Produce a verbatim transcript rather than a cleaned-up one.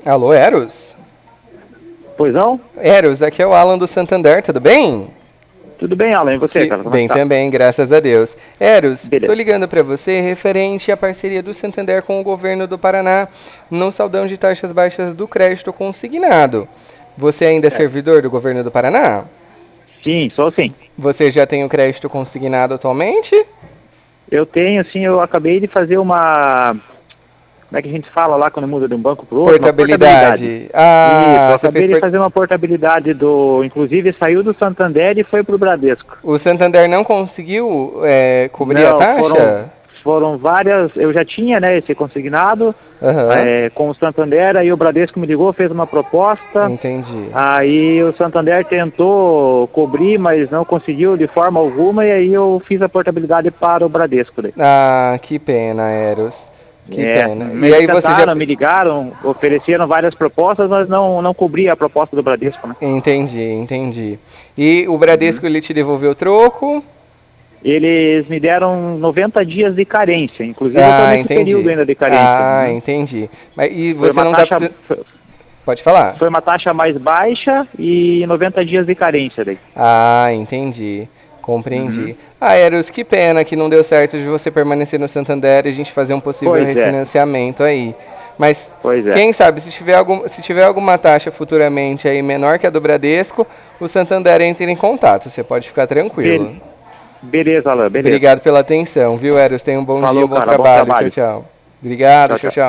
Alô, Eros? Pois não? Eros, aqui é o Alan do Santander, tudo bem? Tudo bem, Alan? E você, Que cara? Como é que bem tá? também, graças a Deus. Eros, tô Beleza. ligando para você referente à parceria do Santander com o governo do Paraná no saldão de taxas baixas do crédito consignado. Você ainda é É. servidor do governo do Paraná? Sim, sou sim. Você já tem o crédito consignado atualmente? Eu tenho, sim, eu acabei de fazer uma. Como é que a gente fala lá quando muda de um banco para o outro? Uma portabilidade. Portabilidade. Isso, Ah, eu você fez acabei de por... fazer uma portabilidade do. Inclusive saiu do Santander e foi pro Bradesco. O Santander não conseguiu é, cobrir a Não, foram, taxa? foram várias. Eu já tinha, né, esse consignado Aham, é, com o Santander, aí o Bradesco me ligou, fez uma proposta. entendi. Aí o Santander tentou cobrir, mas não conseguiu de forma alguma, e aí eu fiz a portabilidade para o Bradesco. Daí. Ah, que pena, Eros. Que É, pena. E eles aí você já. tentaram, me ligaram, ofereceram várias propostas, mas não, não cobria a proposta do Bradesco, né? Entendi, entendi. E o Uhum. Bradesco ele te devolveu o troco? Eles me deram noventa dias de carência, inclusive eu estou Ah, nesse período entendi. ainda de carência. Ah, Uhum. entendi. Mas e Foi você uma não tá taxa, precisando. Pode falar? foi uma taxa mais baixa e noventa dias de carência daí. Ah, entendi. Uhum. Compreendi. Ah, Eros, que pena que não deu certo de você permanecer no Santander e a gente fazer um possível Pois é, refinanciamento aí. Mas pois é. quem sabe, se tiver, algum, se tiver alguma taxa futuramente aí menor que a do Bradesco, o Santander entra em contato. Você pode ficar Be- tranquilo. beleza, Alain, beleza. Obrigado pela atenção, viu, Eros? Tenha um bom dia, um Falou, bom cara, bom trabalho. Tchau, trabalho. tchau. Obrigado, Tchau, tchau, tchau. tchau.